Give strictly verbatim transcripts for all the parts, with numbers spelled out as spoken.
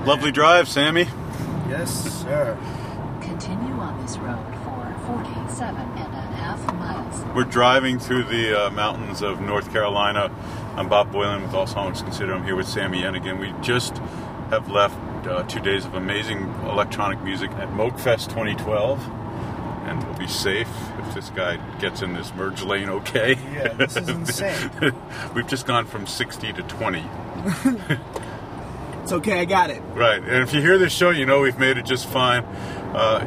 Lovely drive, Sammy. Yes, sir. Continue on this road for forty-seven and a half miles. We're driving through the uh, mountains of North Carolina. I'm Bob Boylan with All Songs Considered. I'm here with Sammy Yenigan. We just have left uh, two days of amazing electronic music at Moogfest twenty twelve. And we'll be safe if this guy gets in this merge lane okay. Yeah, this is insane. We've just gone from sixty to twenty. It's okay, I got it. Right, and if you hear this show, you know we've made it just fine. Uh,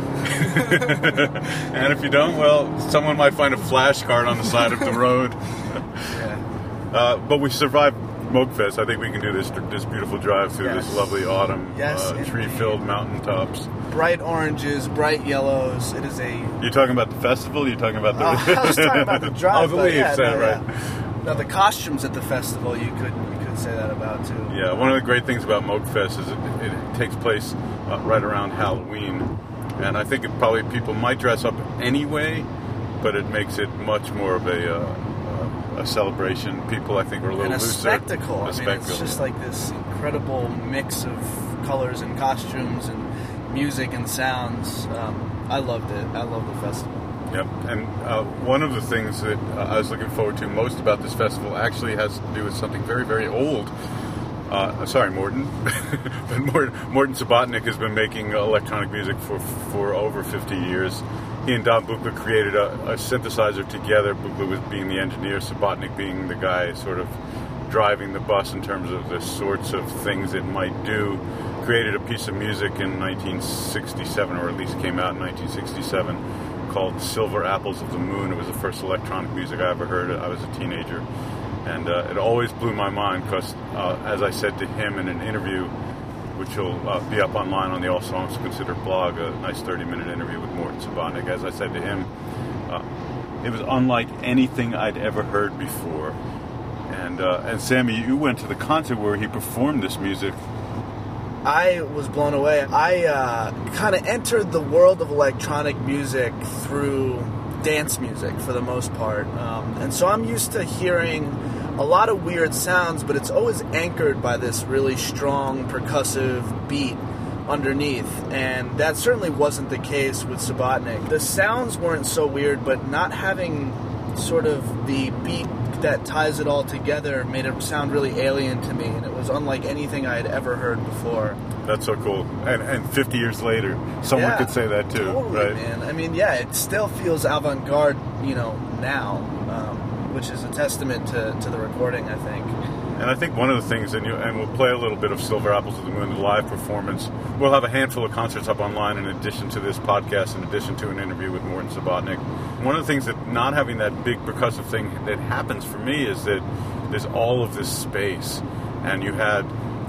and if you don't, well, someone might find a flashcard on the side of the road. Yeah. Uh, but we survived Moogfest. I think we can do this this beautiful drive through Yes. this lovely autumn, Yes, uh, indeed. tree-filled mountaintops. Bright oranges, bright yellows. It is a... You talking about the festival? Or you talking about the? Oh, I was talking about the drive. Oh, the but leaves, yeah, that no, right? yeah. Now, the costumes at the festival, you could you could say that about, too. Yeah, one of the great things about Moogfest is it, it, it takes place uh, right around Halloween. And I think it probably people might dress up anyway, but it makes it much more of a uh, a celebration. People, I think, are a little And a looser. spectacle. A I mean, spectacle. it's just like this incredible mix of colors and costumes and music and sounds. Um, I loved it. I love the festival. Yep. And uh, one of the things that uh, I was looking forward to most about this festival actually has to do with something very, very old. Uh, sorry, Morton. but Morton, Morton Subotnick has been making electronic music for for over fifty years. He and Don Buchla created a, a synthesizer together. Buchla was being the engineer, Subotnick being the guy sort of driving the bus in terms of the sorts of things it might do. Created a piece of music in nineteen sixty-seven, or at least came out in nineteen sixty-seven, called Silver Apples of the Moon. It was the first electronic music I ever heard. I was a teenager. And uh, it always blew my mind because, uh, as I said to him in an interview, which will uh, be up online on the All Songs Considered blog, a nice thirty-minute interview with Morton Subotnick, as I said to him, uh, it was unlike anything I'd ever heard before. And, uh, and Sammy, you went to the concert where he performed this music. I was blown away. I uh, kind of entered the world of electronic music through dance music for the most part. Um, and so I'm used to hearing a lot of weird sounds, but it's always anchored by this really strong percussive beat underneath. And that certainly wasn't the case with Subotnick. The sounds weren't so weird, but not having sort of the beat that ties it all together made it sound really alien to me, and it was unlike anything I had ever heard before. That's so cool. And and fifty years later, someone Yeah, could say that too, totally, right? Man. I mean, yeah, it still feels avant-garde, you know, now, um, which is a testament to, to the recording, I think. And I think one of the things, and, you, and we'll play a little bit of Silver Apples of the Moon, the live performance. We'll have a handful of concerts up online in addition to this podcast, in addition to an interview with Morton Subotnick. One of the things that not having that big percussive thing that happens for me is that there's all of this space, and you had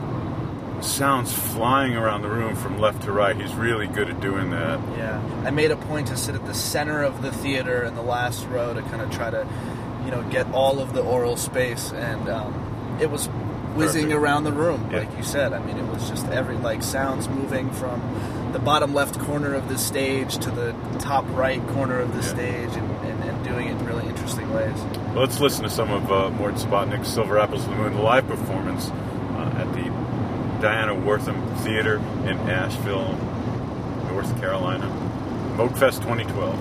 sounds flying around the room from left to right. He's really good at doing that. Yeah. I made a point to sit at the center of the theater in the last row to kind of try to, you know, get all of the oral space, and um, it was whizzing Perfect. around the room, Yeah. like you said. I mean, it was just every, like, sounds moving from the bottom left corner of the stage to the top right corner of the Yeah. stage, and, and, and doing it in really interesting ways. Well, let's listen to some of uh, Morton Subotnick's Silver Apples of the Moon, the live performance uh, at the Diana Wortham Theater in Asheville, North Carolina. Moogfest twenty twelve.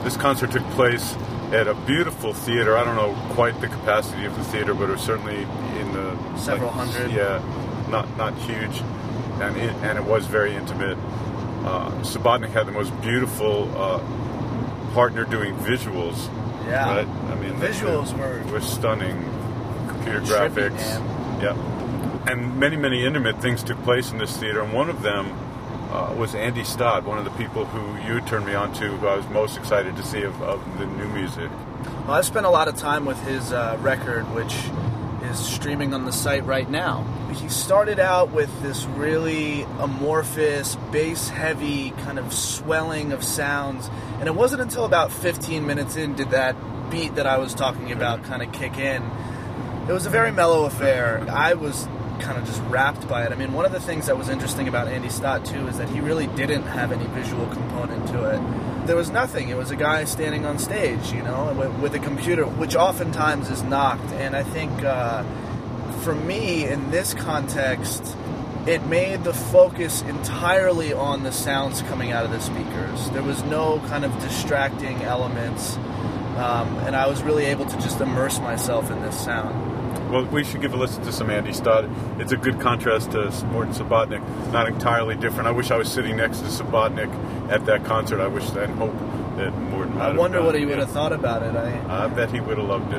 this concert took place at a beautiful theater. I don't know quite the capacity of the theater, but it was certainly in the Several like, hundred. Yeah, not not huge, and it, and it was very intimate. Uh, Subotnick had the most beautiful uh, partner doing visuals. Yeah, right? I mean, the visuals the, were were stunning. Computer trippy, graphics. man. Yeah, and many many intimate things took place in this theater, and one of them uh, was Andy Stott, one of the people who you turned me on to, who I was most excited to see of, of the new music. Well, I've spent a lot of time with his uh, record, which is streaming on the site right now. He started out with this really amorphous, bass-heavy kind of swelling of sounds, and it wasn't until about fifteen minutes in did that beat that I was talking about kind of kick in. It was a very mellow affair. I was kind of just wrapped by it. I mean, one of the things that was interesting about Andy Stott, too, is that he really didn't have any visual component to it. There was nothing. It was a guy standing on stage, you know, with, with a computer, which oftentimes is knocked. And I think, uh, for me, in this context, it made the focus entirely on the sounds coming out of the speakers. There was no kind of distracting elements, um, and I was really able to just immerse myself in this sound. Well, we should give a listen to some Andy Stott. It's a good contrast to Morton Subotnick. Not entirely different. I wish I was sitting next to Subotnick at that concert. I wish and hope that Morton. I wonder what he would have thought about it. I, I bet he would have loved it.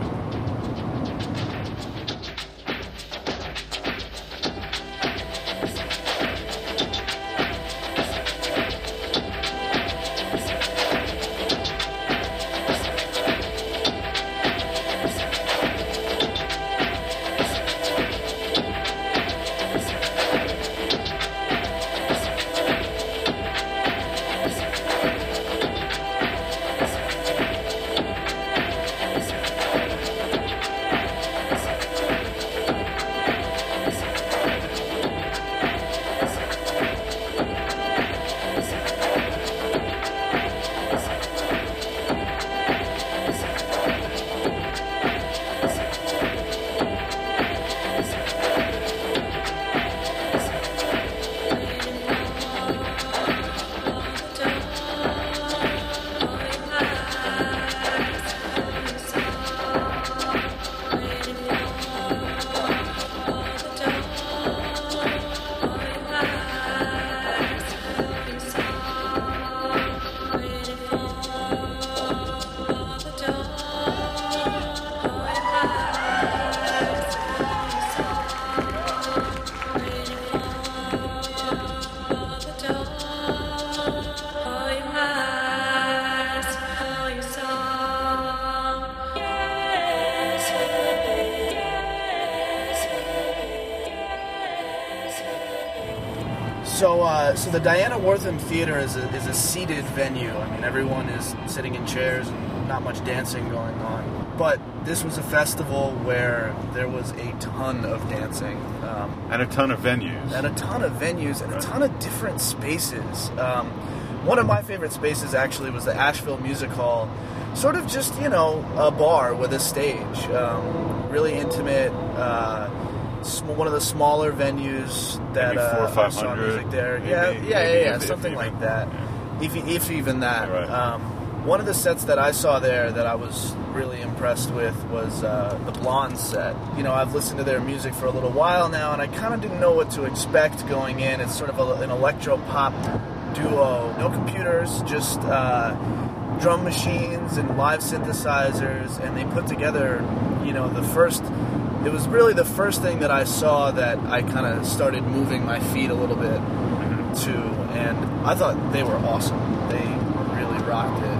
So, uh, so the Diana Wortham Theater is a, is a seated venue. I mean, everyone is sitting in chairs and not much dancing going on. But this was a festival where there was a ton of dancing. Um, and a ton of venues. And a ton of venues and a ton of different spaces. Um, one of my favorite spaces, actually, was the Asheville Music Hall. Sort of just, you know, a bar with a stage. Um, really intimate. Uh, one of the smaller venues that maybe four or uh, five saw hundred, music there. maybe, yeah, yeah, maybe yeah, yeah, if, something if like even, that. Yeah. If if even that. Right. Um, one of the sets that I saw there that I was really impressed with was uh, the Blondes set. You know, I've listened to their music for a little while now, and I kind of didn't know what to expect going in. It's sort of a, an electro-pop duo. No computers, just uh, drum machines and live synthesizers, and they put together, you know, the first... It was really the first thing that I saw that I kind of started moving my feet a little bit to, and I thought they were awesome. They really rocked it.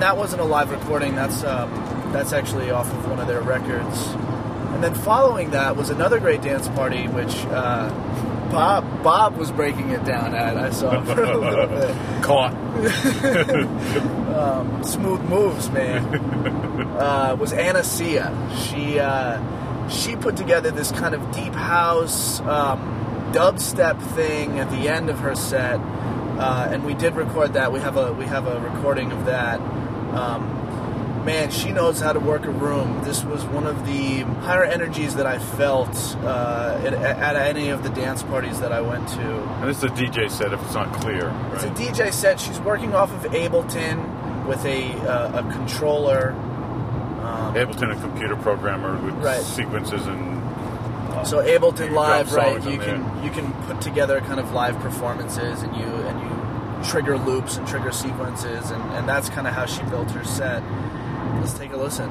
and that wasn't a live recording. That's um, that's actually off of one of their records. And then following that was another great dance party, which uh, Bob Bob was breaking it down at. I saw for a little bit. Caught. um, smooth moves, man. Uh, was Anacia. She uh, she put together this kind of deep house um, dubstep thing at the end of her set, uh, and we did record that. We have a we have a recording of that. Um, Man, she knows how to work a room. This was one of the higher energies that I felt uh, at, at any of the dance parties that I went to. And this is a D J set if it's not clear, right? It's a D J set. She's working off of Ableton with a uh, a controller. Um, Ableton, a computer programmer with right. sequences and... Uh, so Ableton you Live, drop right? songs in You can there. you can put together kind of live performances, and you and you trigger loops and trigger sequences, and, and that's kind of how she built her set. Let's take a listen.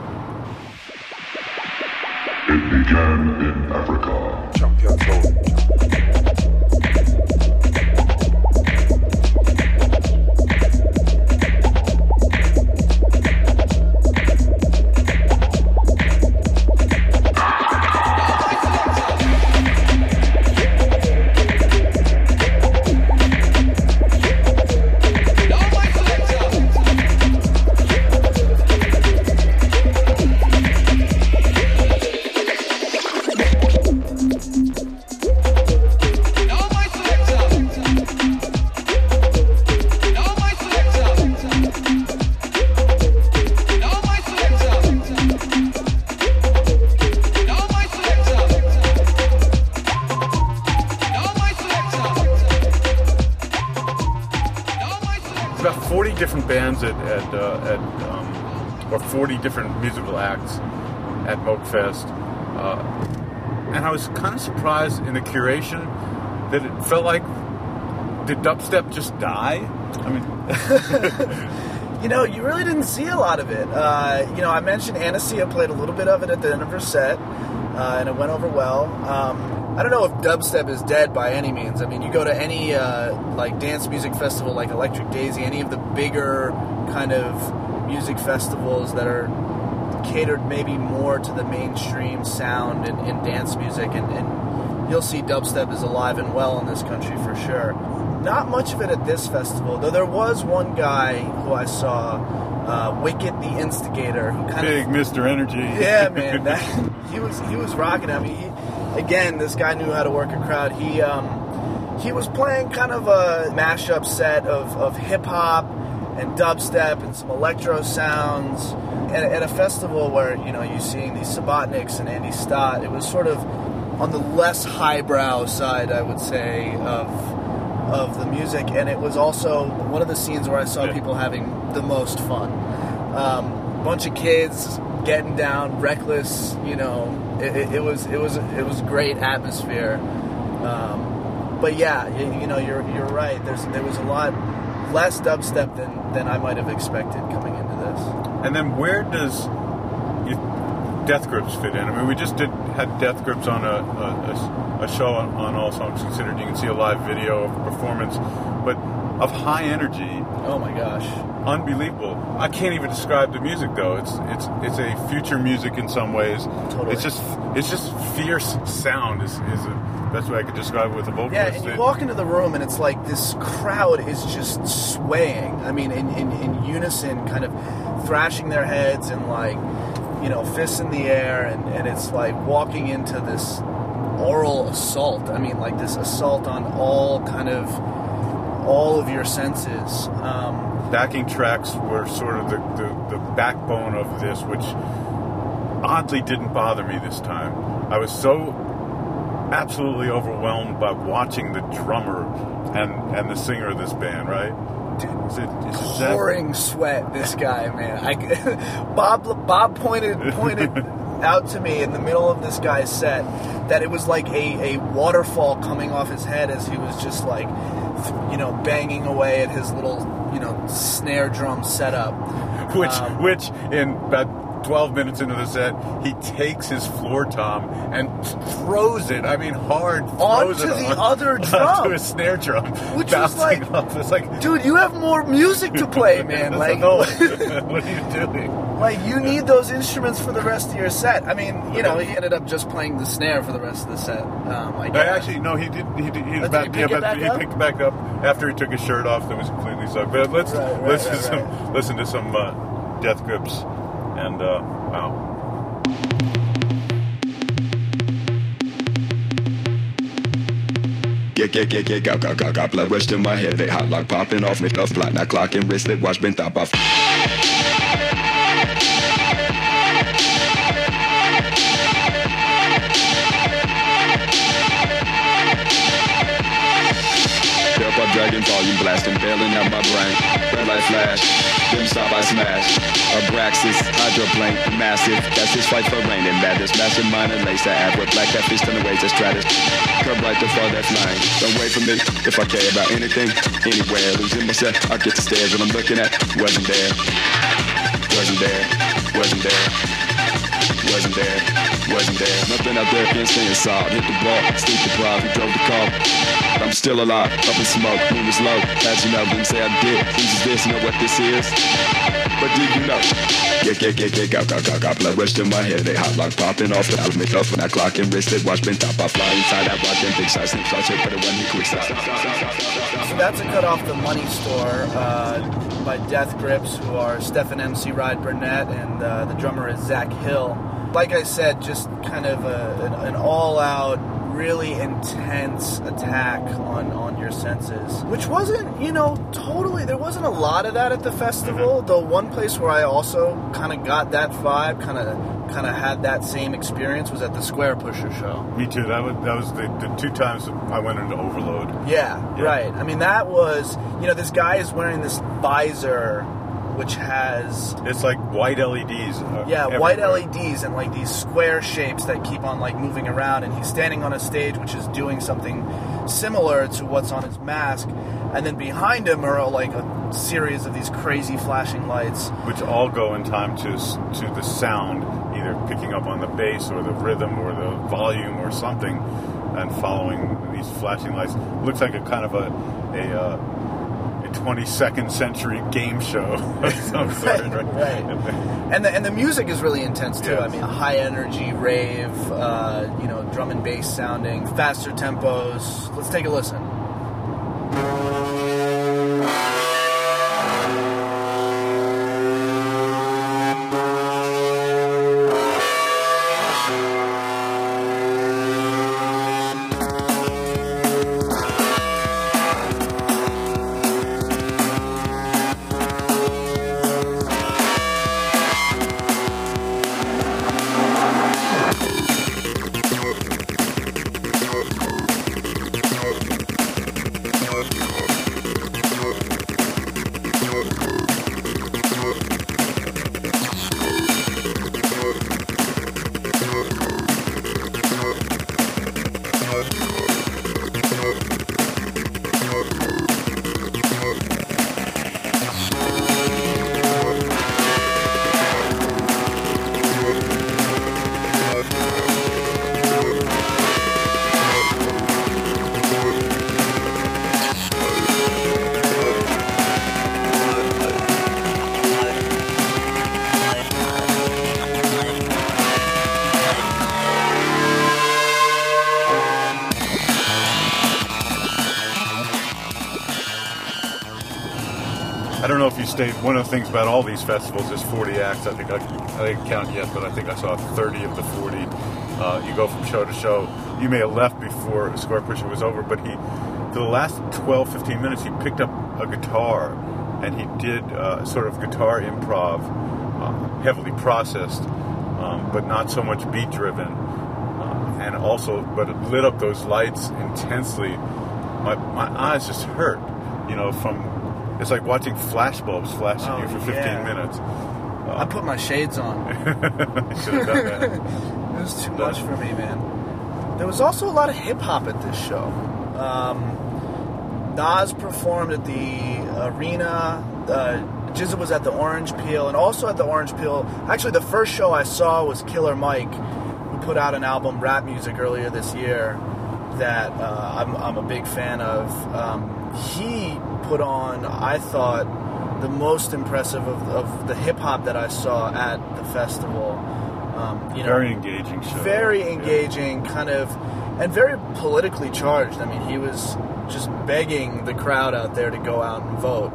It began in Africa. Champion Zone. forty different bands at, at, uh, at um, or forty different musical acts at Mokefest. Uh, and I was kind of surprised in the curation that it felt like, did dubstep just die? I mean... You know, you really didn't see a lot of it. Uh, you know, I mentioned Anacia played a little bit of it at the end of her set, uh, and it went over well. Um, I don't know if dubstep is dead by any means. I mean, you go to any, uh, like, dance music festival like Electric Daisy, any of the bigger kind of music festivals that are catered maybe more to the mainstream sound in, in dance music, and, and you'll see dubstep is alive and well in this country for sure. Not much of it at this festival, though there was one guy who I saw, uh, Wicket the Instigator, who kind Big of... Mister Energy. Yeah, man, that, he was he was rocking. I mean, he, again, this guy knew how to work a crowd. He um, he was playing kind of a mashup set of, of hip-hop and dubstep and some electro sounds. At, at a festival where, you know, you're seeing these Subotniks and Andy Stott, it was sort of on the less highbrow side, I would say, of... of the music, and it was also one of the scenes where I saw yeah. people having the most fun. Um, bunch of kids getting down, reckless. You know, it, it, it was it was it was great atmosphere. Um, but yeah, you, you know, you're you're right. There's there was a lot less dubstep than than I might have expected coming into this. And then where does you, Death Grips fit in? I mean, we just did had Death Grips on a a, a show on, on All Songs Considered. You can see a live video of a performance, but of high energy. Oh my gosh, unbelievable! I can't even describe the music though. It's it's it's a future music in some ways. Totally. It's just it's just fierce sound. Is is the best way I could describe it with a vocalist. Yeah, and you it, walk into the room and it's like this crowd is just swaying. I mean, in, in, in unison, kind of thrashing their heads and like, you know, fists in the air, and, and it's like walking into this oral assault. I mean, like this assault on all kind of, all of your senses. Um, Backing tracks were sort of the, the, the backbone of this, which oddly didn't bother me this time. I was so absolutely overwhelmed by watching the drummer and, and the singer of this band, right? Dude, is it, is it pouring that? sweat, this guy, man. I, Bob Bob pointed pointed out to me in the middle of this guy's set that it was like a, a waterfall coming off his head as he was just like, you know, banging away at his little, you know, snare drum setup. Which, um, which in about twelve minutes into the set, he takes his floor tom and throws it. I mean, hard throws onto it the on, other drum, onto a snare drum, which was like, off. It's like, dude, you have more music to play, man. Like, no, what are you doing? Like, you need those instruments for the rest of your set. I mean, you know, he ended up just playing the snare for the rest of the set. Um, I I guess. actually, no, he did. He did. He, was Oh, did back, he pick yeah, it but back he up? picked it back up after he took his shirt off. That was completely sucked. But let's Right, right, listen right, to some right. listen to some uh, Death Grips, and uh, wow. Get, get, get, get, got, got, got, got blood rush to my head. They hot lock popping off me, tough blood, not clocking, wristlet, watch, been top off. Up dragon volume blasting, bailing out my brain. Red light flash, dim stop I smash. Abraxas, hydroplane, massive. That's his fight for rain and madness. Mastermind and lace that ab with black cat fist on the ways of stratus. Curb right to far that's line. Don't wait for me if I care about anything, anywhere. Losing myself, I get the stairs. What I'm looking at wasn't there, wasn't there, wasn't there. Wasn't there, wasn't there. Nothing out there can stay inside. Hit the ball, sleep deprived, we drove the car. I'm still alive, up in smoke, moon was low. As you know, didn't say I did. Who's is this, you know what this is? But do you know? Yeah, yeah, yeah, yeah, got, got, got, got blood rush to my head. They hot lock popping off the out of me tough when I clock and wristed. Watch been top, I fly inside, I watch them big shots, sneak shots, hit for the one he quick stop. So that's a cut off the Money Store uh, by Death Grips, who are Stefan M C Ride Burnett, and uh, the drummer is Zach Hill. Like I said, just kind of a, an, an all-out, really intense attack on, on your senses. Which wasn't, you know, totally, there wasn't a lot of that at the festival. Mm-hmm. Though one place where I also kind of got that vibe, kind of kind of had that same experience, was at the Square Pusher show. Me too. That was that was the, the two times I went into Overload. Yeah, Yeah. right. I mean, that was, you know, this guy is wearing this visor which has It's like white L E Ds. Uh, yeah everywhere. white L E Ds and like these square shapes that keep on like moving around, and he's standing on a stage which is doing something similar to what's on his mask, and then behind him are like a series of these crazy flashing lights. which all go in time to s- to the sound, either picking up on the bass or the rhythm or the volume or something, and following these flashing lights. Looks like a kind of a a, uh, a twenty-second century game show of some sort, Right, right? right. And the and the music is really intense too. Yes. I mean, high energy rave, uh, you know, drum and bass sounding, faster tempos. Let's take a listen. I don't know if you stayed. One of the things about all these festivals is forty acts. I think I, I didn't count yet, but I think I saw thirty of the forty. Uh, you go from show to show. You may have left before Square Pusher was over, but he, for the last twelve, fifteen minutes, he picked up a guitar and he did uh, sort of guitar improv, uh, heavily processed, um, but not so much beat driven. Uh, and also, but it lit up those lights intensely. My my eyes just hurt, you know, from. It's like watching flashbulbs flash at Oh, you for fifteen yeah. minutes. I put my shades on. I should have done that. It was too much for me, man. There was also a lot of hip hop at this show. Um, Nas performed at the arena. Uh, G Z A was at the Orange Peel, and also at the Orange Peel, actually the first show I saw was Killer Mike, who put out an album, Rap Music, earlier this year that uh, I'm, I'm a big fan of. Um, he put on, I thought, the most impressive of, of the hip-hop that I saw at the festival. Um, you know, very engaging show. Very engaging, yeah. kind of, and very politically charged. I mean, he was just begging the crowd out there to go out and vote.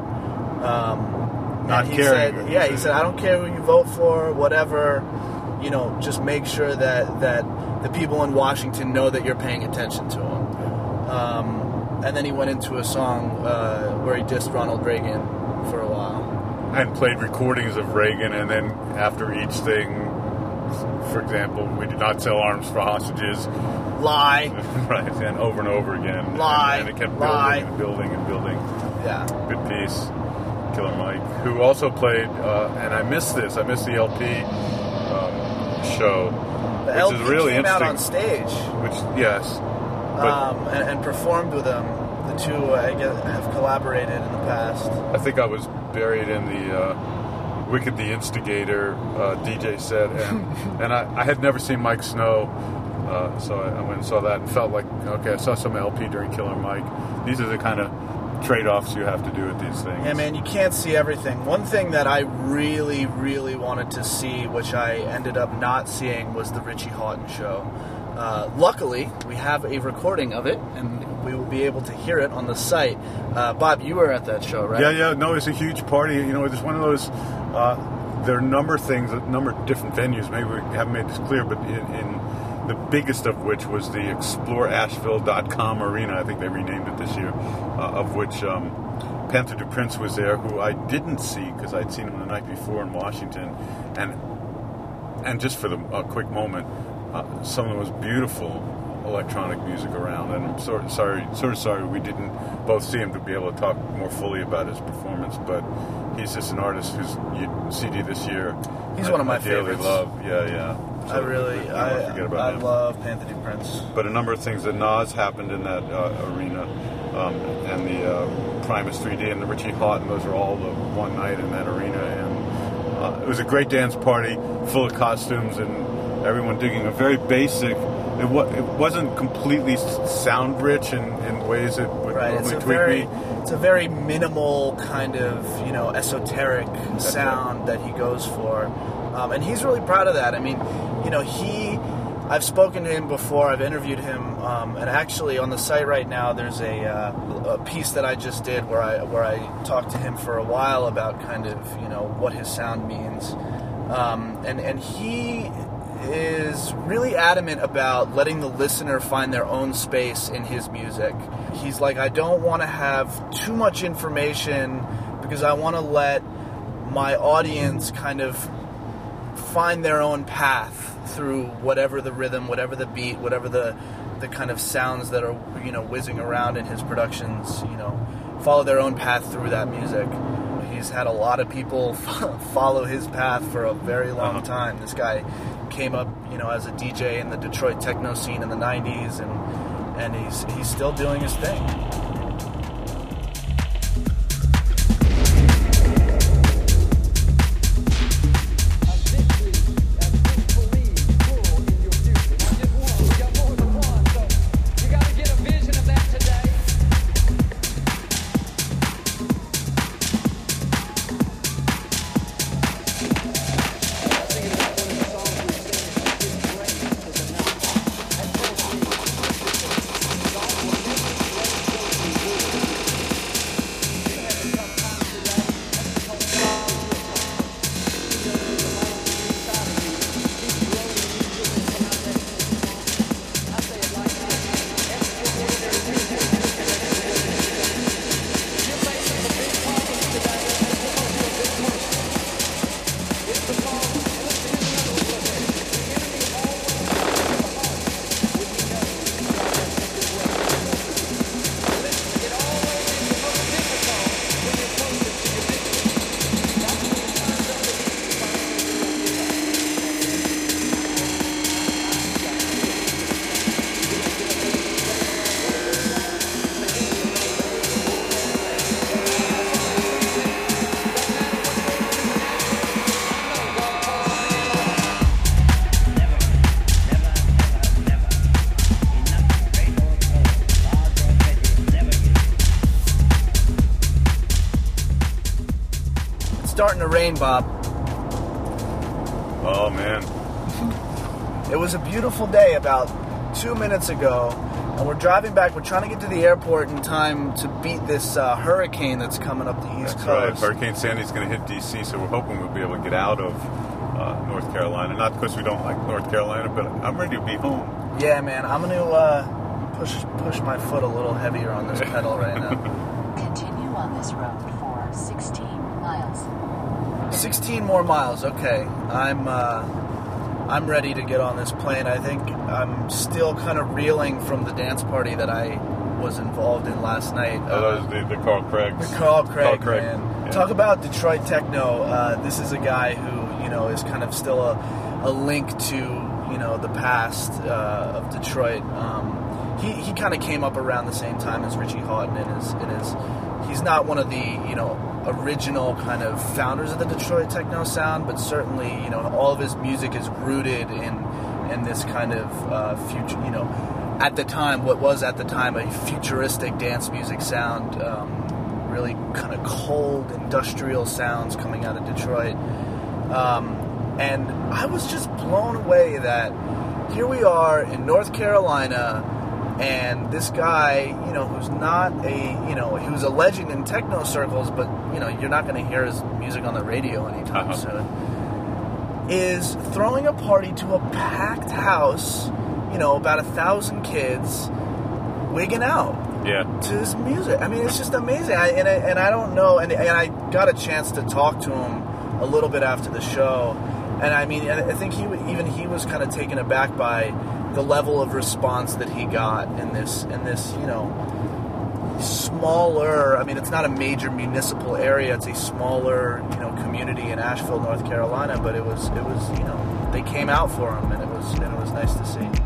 Um, Not and he caring. Said, yeah, he said, I don't care who you vote for, whatever. You know, just make sure that, that the people in Washington know that you're paying attention to them. Um, and then he went into a song uh, where he dissed Ronald Reagan for a while. And played recordings of Reagan, and then after each thing, for example, we did not sell arms for hostages. Lie. Right, and over and over again. Lie. And, and it kept Lie. building and building and building. Yeah. Good piece. Killer Mike, who also played, uh, and I missed this, I missed the L P um, show, the which L P is really came out interesting. on stage. Which, yes. But um, and, and performed with them. The two, I guess, have collaborated in the past. I think I was buried in the uh, Wicked the Instigator uh, D J set, and, and I, I had never seen Mike Snow, uh, so I, I went and saw that and felt like, okay, I saw some L P during Killer Mike. These are the kind of trade-offs you have to do with these things. Yeah, man, you can't see everything. One thing that I really, really wanted to see, which I ended up not seeing, was the Richie Hawtin show. Uh, luckily, we have a recording of it, and we will be able to hear it on the site. Uh, Bob, you were at that show, right? Yeah, yeah. No, it's a huge party. You know, it's one of those. Uh, there are a number of things, a number of different venues. Maybe we haven't made this clear, but in, in the biggest of which was the explore asheville dot com arena. I think they renamed it this year. Uh, of which um, Panther du Prince was there, who I didn't see because I'd seen him the night before in Washington, and and just for the uh, quick moment. Uh, some of the most beautiful electronic music around, and I'm sort of sorry, sort of sorry we didn't both see him to be able to talk more fully about his performance. But he's just an artist whose C D this year. He's I, one of my I dearly favorites. love. Yeah, yeah. So I really, don't I, forget about I him. love Panther du Prince. But a number of things that Nas happened in that uh, arena, um, and the uh, Primus three D and the Richie Hawtin, those are all the one night in that arena, and uh, it was a great dance party full of costumes and everyone digging a very basic. It, wa- it wasn't completely sound rich in, in ways that would Right, it's normally a tweak very, me. it's a very minimal kind of, you know, esoteric That's sound that he goes for, um, and he's really proud of that. I mean, you know, he, I've spoken to him before, I've interviewed him, um, and actually on the site right now, there's a, uh, a piece that I just did where I where I talked to him for a while about kind of, you know, what his sound means, um, and and he is really adamant about letting the listener find their own space in his music. He's like, I don't want to have too much information because I want to let my audience kind of find their own path through whatever the rhythm, whatever the beat, whatever the the kind of sounds that are, you know, whizzing around in his productions, you know, follow their own path through that music. He's had a lot of people follow his path for a very long Uh-huh. time. This guy came up, you know, as a D J in the Detroit techno scene in the nineties, and and he's he's still doing his thing. starting to rain, Bob. Oh, man. It was a beautiful day about two minutes ago, and we're driving back. We're trying to get to the airport in time to beat this uh, hurricane that's coming up the East That's Coast. right. Hurricane Sandy's going to hit D C, so we're hoping we'll be able to get out of uh, North Carolina. Not because we don't like North Carolina, but I'm ready to be home. Yeah, man. I'm going to uh, push push my foot a little heavier on this pedal right now. Continue on this road for sixteen miles. sixteen more miles. Okay. I'm uh, I'm ready to get on this plane. I think I'm still kind of reeling from the dance party that I was involved in last night. Oh, that was the, the Carl Craig's. The Carl Craig, Carl Craig. man. Yeah. Talk about Detroit techno. Uh, this is a guy who, you know, is kind of still a, a link to, you know, the past uh, of Detroit. Um, he he kind of came up around the same time as Richie Hawtin and is, and is he's not one of the, you know, original kind of founders of the Detroit techno sound, but certainly, you know, all of his music is rooted in in this kind of uh, future, you know, at the time, what was at the time a futuristic dance music sound, um, really kind of cold industrial sounds coming out of Detroit. Um, and I was just blown away that here we are in North Carolina, and this guy, you know, who's not a, you know, he was a legend in techno circles, but, you know, you're not going to hear his music on the radio anytime Uh-huh. soon, is throwing a party to a packed house, you know, about a thousand kids, wigging out Yeah. to his music. I mean, it's just amazing. I, and, I, and I don't know, and, and I got a chance to talk to him a little bit after the show, and I mean, I think he would, even he was kind of taken aback by the level of response that he got in this, in this, you know, smaller, I mean, it's not a major municipal area, it's a smaller, you know, community in Asheville, North Carolina, but it was, it was, you know, they came out for him, and it was, and it was nice to see.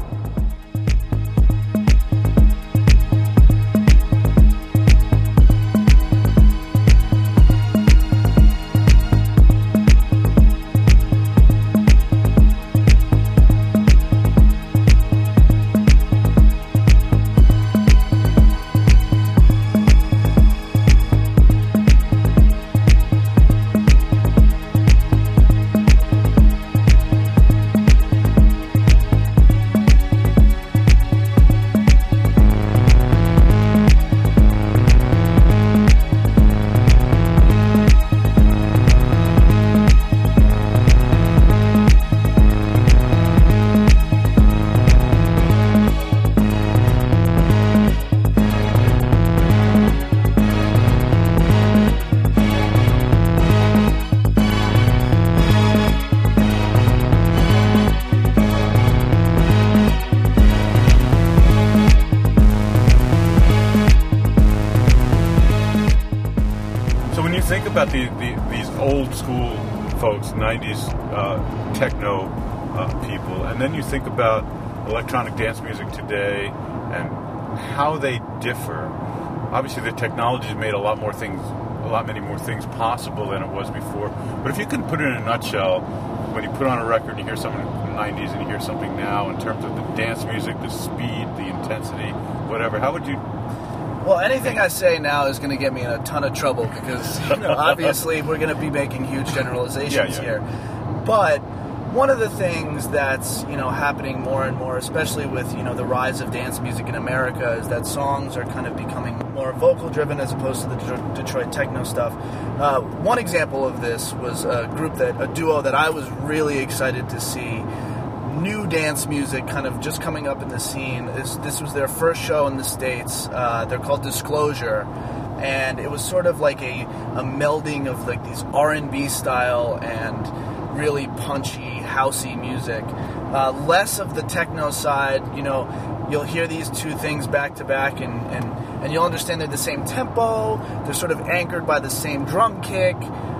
Think about the, the these old school folks, nineties uh, techno uh, people, and then you think about electronic dance music today and how they differ. Obviously, the technology has made a lot more things, a lot many more things possible than it was before. But if you can put it in a nutshell, when you put on a record and you hear something from the nineties and you hear something now, in terms of the dance music, the speed, the intensity, whatever, how would you? Well, anything I say now is going to get me in a ton of trouble because, you know, obviously we're going to be making huge generalizations Yeah, yeah. here. But one of the things that's, you know, happening more and more, especially with, you know, the rise of dance music in America, is that songs are kind of becoming more vocal-driven as opposed to the Detroit, Detroit techno stuff. Uh, one example of this was a group that, a duo that I was really excited to see. New dance music kind of just coming up in the scene. This, this was their first show in the States. Uh, they're called Disclosure, and it was sort of like a, a melding of like these R and B style and really punchy, housey music. Uh, less of the techno side. You know, you'll hear these two things back to back, and, and, and you'll understand they're the same tempo. They're sort of anchored by the same drum kick.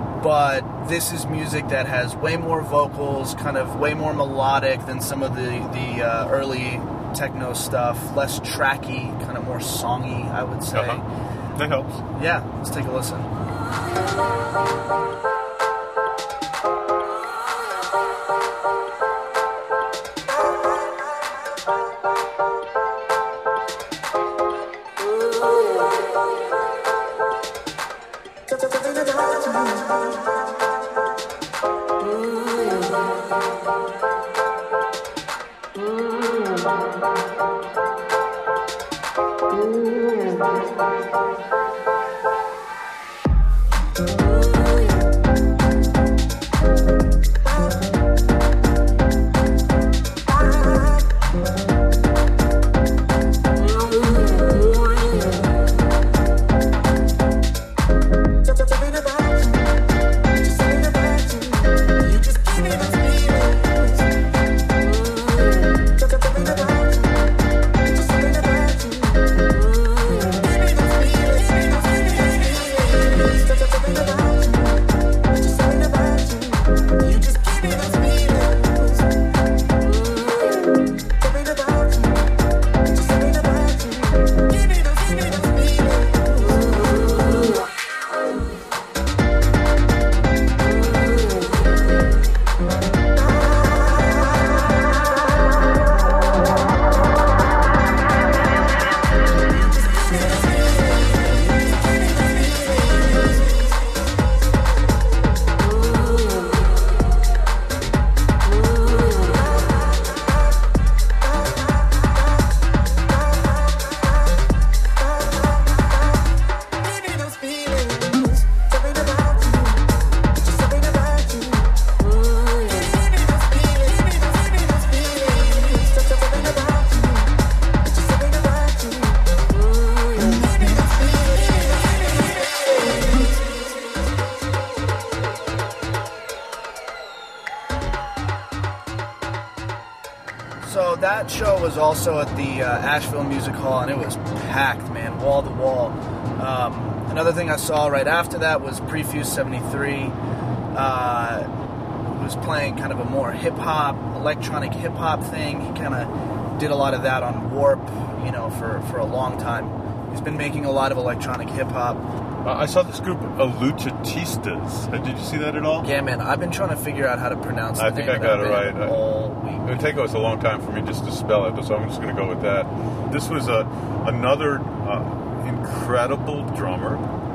But this is music that has way more vocals, kind of way more melodic than some of the, the uh, early techno stuff. Less tracky, kind of more songy, I would say. Uh-huh. That helps. Yeah, let's take a listen. The So that show was also at the uh, Asheville Music Hall, and it was packed, man, wall to wall. Um, another thing I saw right after that was Prefuse seventy-three. Uh, was playing kind of a more hip-hop, electronic hip-hop thing. He kind of did a lot of that on Warp, you know, for, for a long time. He's been making a lot of electronic hip-hop. Uh, I saw this group, Aluchatistas. Did you see that at all? Yeah, man, I've been trying to figure out how to pronounce the I think name I of got that it right. band all week. It would take us a long time for me just to spell it, so I'm just going to go with that. This was a, another uh, incredible drummer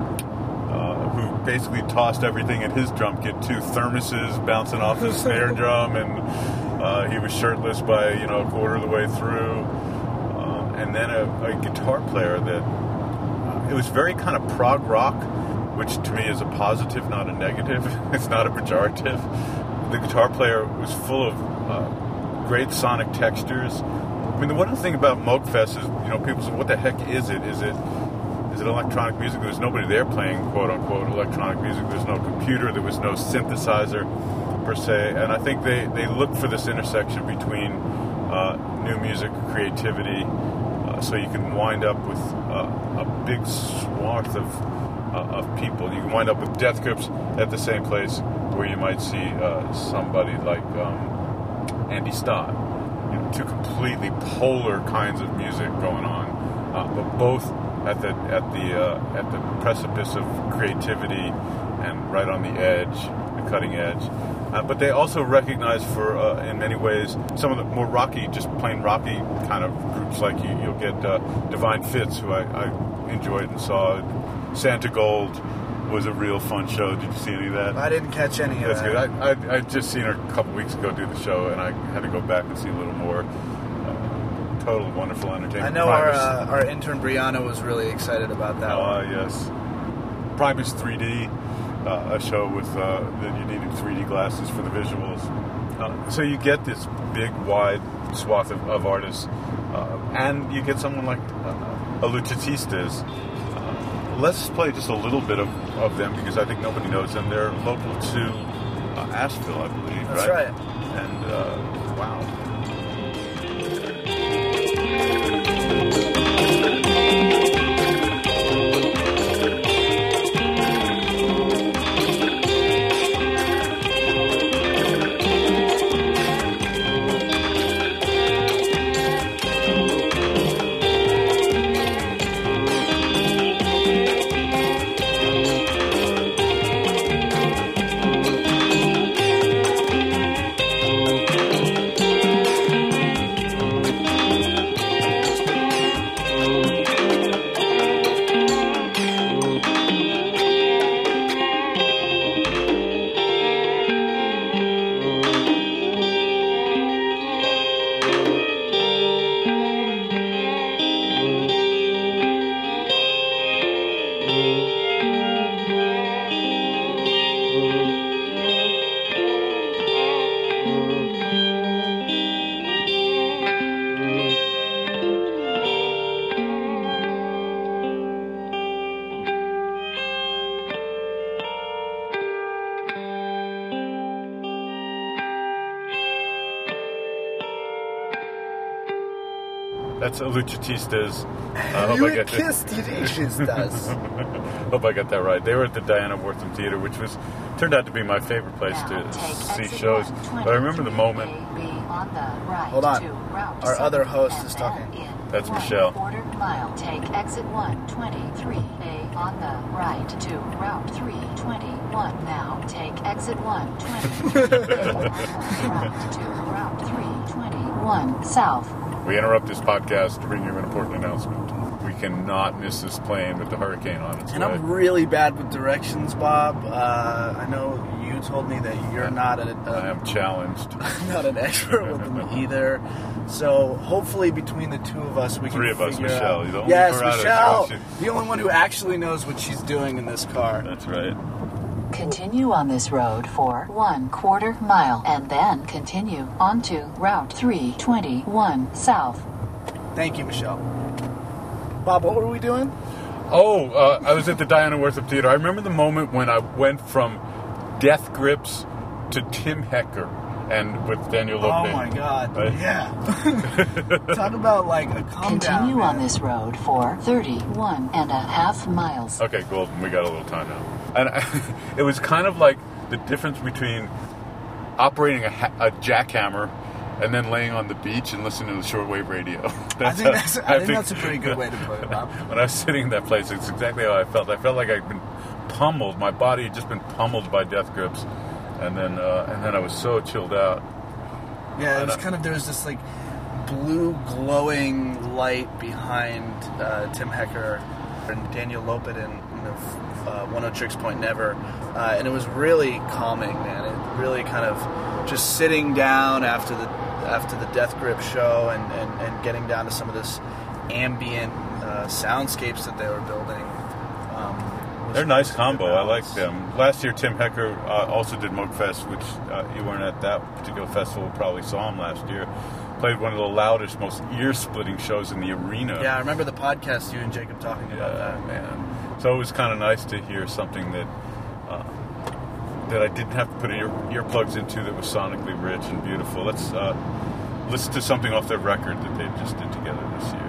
uh, who basically tossed everything in his drum kit, two thermoses bouncing off his snare drum, and uh, he was shirtless by, you know, a quarter of the way through. Uh, and then a, a guitar player that, uh, it was very kind of prog rock, which to me is a positive, not a negative. It's not a pejorative. The guitar player was full of uh, great sonic textures. I mean, the one thing about Moogfest is, you know, people say, what the heck is it? Is it is it electronic music? There's nobody there playing, quote-unquote, electronic music. There's no computer. There was no synthesizer, per se. And I think they, they look for this intersection between uh, new music, creativity, uh, so you can wind up with uh, a big swath of uh, of people. You can wind up with Death Grips at the same place where you might see uh, somebody like um, Andy Stott. You know, two completely polar kinds of music going on, uh, but both at the at the uh, at the precipice of creativity and right on the edge, the cutting edge. Uh, but they also recognize, for uh, in many ways, some of the more rocky, just plain rocky kind of groups. Like you, you'll get uh, Divine Fits, who I, I enjoyed and saw. Santa Gold was a real fun show. Did you see any of that? I didn't catch any of That's that. good. I I I'd just seen her a couple weeks ago do the show, and I had to go back and see a little more. Uh, total wonderful entertainment. I know our Primus. uh, our intern Brianna was really excited about that Oh, one. uh, yes. Primus three D, uh, a show with uh, that you needed three D glasses for the visuals. Uh, so you get this big, wide swath of, of artists, uh, and you get someone like uh, Aluchatistas. Uh, let's play just a little bit of, of them, because I think nobody knows them. They're local to uh, Asheville, I believe. That's right. right. And uh, wow. That's Luchatistas. I hope I get that. Luchatistas. Hope I got that right. They were at the Diana Wortham Theater, which was turned out to be my favorite place Now, to take see exit shows. one But I remember the moment. A B on the right Hold on. to Route Our seven, other host and is then talking. in That's one Michelle. Quarter mile. Take exit one twenty-three A on the right to Route three twenty-one. Now take exit one twenty-three A on the right to Route three twenty-one south. We interrupt this podcast to bring you an important announcement. We cannot miss this plane with the hurricane on its And way. I'm really bad with directions, Bob. Uh, I know you told me that you're not a, a I am challenged. not an expert with them either. So hopefully between the two of us, we Three can of us, figure Michelle. out. You're the only Yes, Corrado Michelle, who- the only one who actually knows what she's doing in this car. That's right. Continue on this road for one quarter mile and then continue onto Route three twenty-one south. Thank you, Michelle. Bob, what were we doing? Oh, uh, I was at the Diana Wortham Theater. I remember the moment when I went from Death Grips to Tim Hecker and with Daniel Lopez. Oh my God! Right? Yeah. Talk about like a calm down. Continue on man. this road for thirty-one and a half miles. Okay, Golden, we got a little time now. And I, it was kind of like the difference between operating a, ha- a jackhammer and then laying on the beach and listening to the shortwave radio. I think that's I, think that's a pretty good way to put it, Bob. When I was sitting in that place, it's exactly how I felt. I felt like I'd been pummeled. My body had just been pummeled by death grips, and then uh, and then I was so chilled out. Yeah, it was I know. kind of there was this like blue glowing light behind uh, Tim Hecker and Daniel Lopez in, in the uh, one oh Tricks Point Never, uh, and it was really calming, man. It really kind of just sitting down after the after the Death Grip show and, and, and getting down to some of this ambient uh, soundscapes that they were building. Um, was- They're a nice was a good combo. I like balance. them. Last year, Tim Hecker uh, also did Moogfest, which uh, you weren't at that particular festival. Probably saw him last year. Played one of the loudest, most ear-splitting shows in the arena. Yeah, I remember the podcast you and Jacob talking about Yeah, that. man. So it was kind of nice to hear something that uh, that I didn't have to put ear earplugs into, that was sonically rich and beautiful. Let's uh, listen to something off their record that they just did together this year.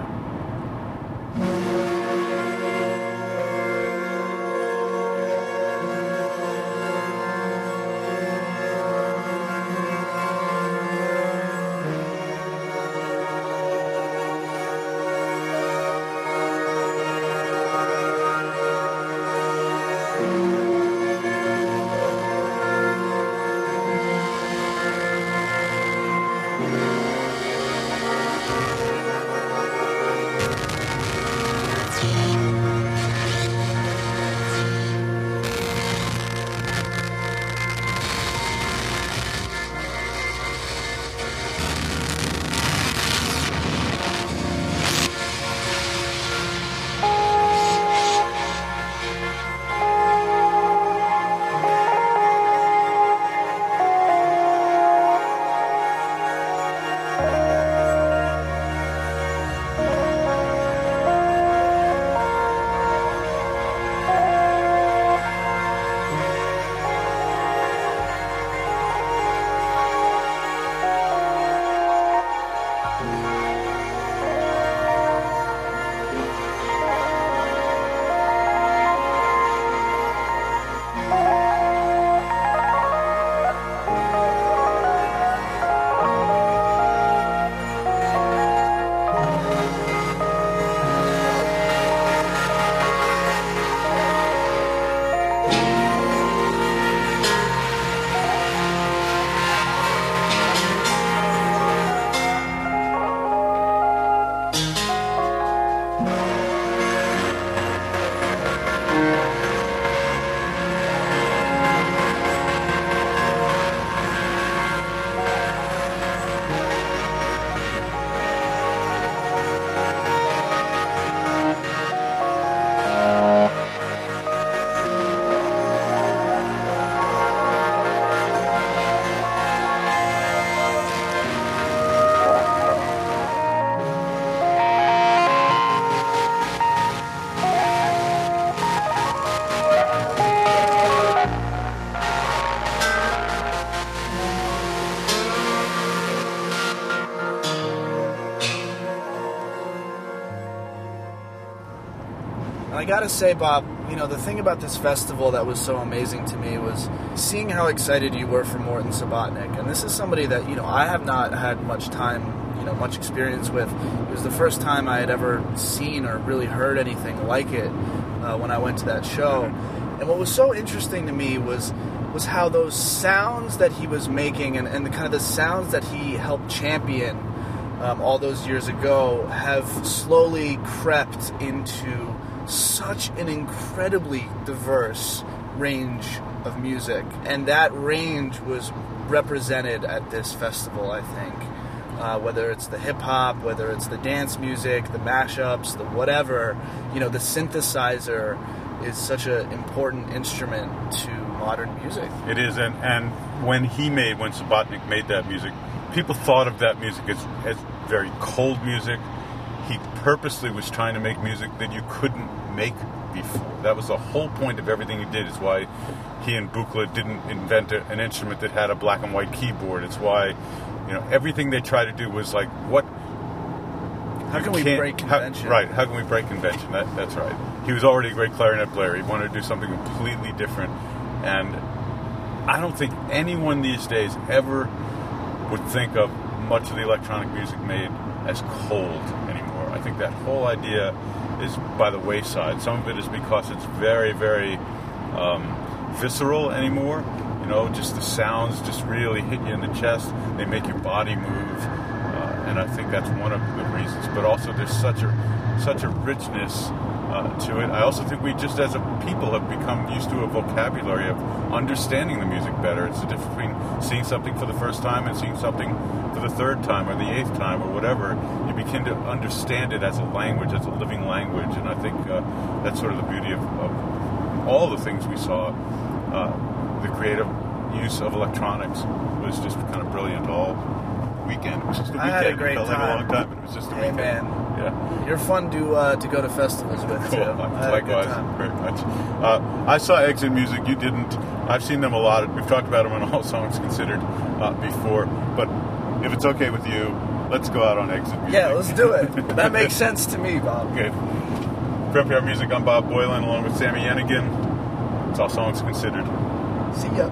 And I gotta say, Bob, you know, the thing about this festival that was so amazing to me was seeing how excited you were for Morton Subotnick. And this is somebody that, you know, I have not had much time, you know, much experience with. It was the first time I had ever seen or really heard anything like it uh, when I went to that show. And what was so interesting to me was was how those sounds that he was making and, and the kind of the sounds that he helped champion um, all those years ago have slowly crept into such an incredibly diverse range of music. And that range was represented at this festival, I think. Uh, whether it's the hip-hop, whether it's the dance music, the mashups, the whatever, you know, the synthesizer is such an important instrument to modern music. It is, and, and when he made, when Subotnick made that music, people thought of that music as, as very cold music. He purposely was trying to make music that you couldn't make before. That was the whole point of everything he did. It's why he and Buchla didn't invent a, an instrument that had a black and white keyboard. It's why, you know, everything they tried to do was like, what... How can we break convention? How, right, how can we break convention? That, that's right. He was already a great clarinet player. He wanted to do something completely different. And I don't think anyone these days ever would think of much of the electronic music made as cold anymore. I think that whole idea is by the wayside. Some of it is because it's very, very um, visceral anymore. You know, just the sounds just really hit you in the chest. They make your body move. Uh, and I think that's one of the reasons. But also there's such a such a richness uh, to it. I also think we just as a people have become used to a vocabulary of understanding the music better. It's the difference between seeing something for the first time and seeing something for the third time or the eighth time or whatever. You begin to understand it as a language, as a living language. And I think uh, that's sort of the beauty of, of all the things we saw. Uh, the creative use of electronics was just kind of brilliant all weekend. It was just a weekend. I had a great it felt time. like a long time, but it was just a Hey, weekend. man. Yeah. You're fun to uh, to go to festivals with, Cool. too. I had a good Likewise, time. very much. Uh, I saw Exit Music. You didn't. I've seen them a lot. We've talked about them on All Songs Considered uh, before. But if it's okay with you, let's go out on Exit Music. Yeah, let's do it. That makes sense to me, Bob. Good. For N P R Music, I'm Bob Boylan, along with Sammy Yenigan. It's All Songs Considered. See ya.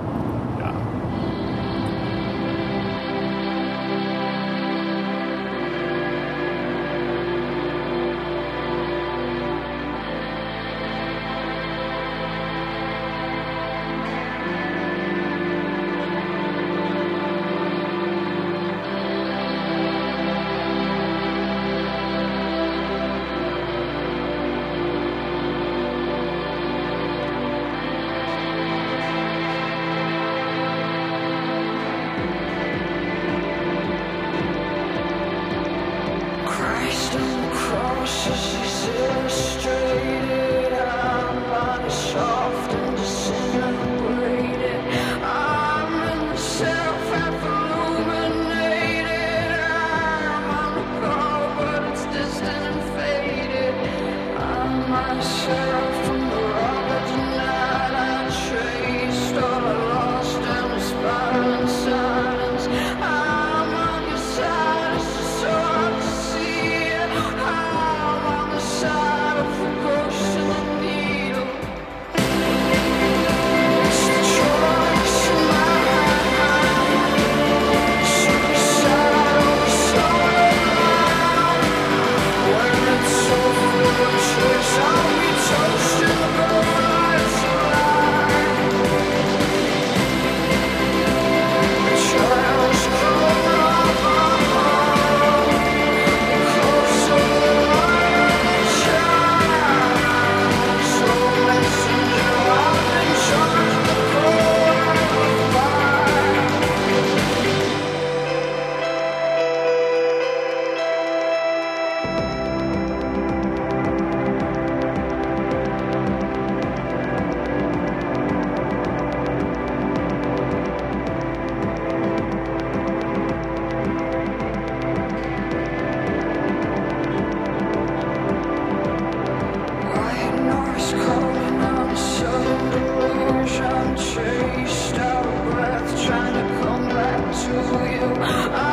Chased out of breath, trying to come back to you.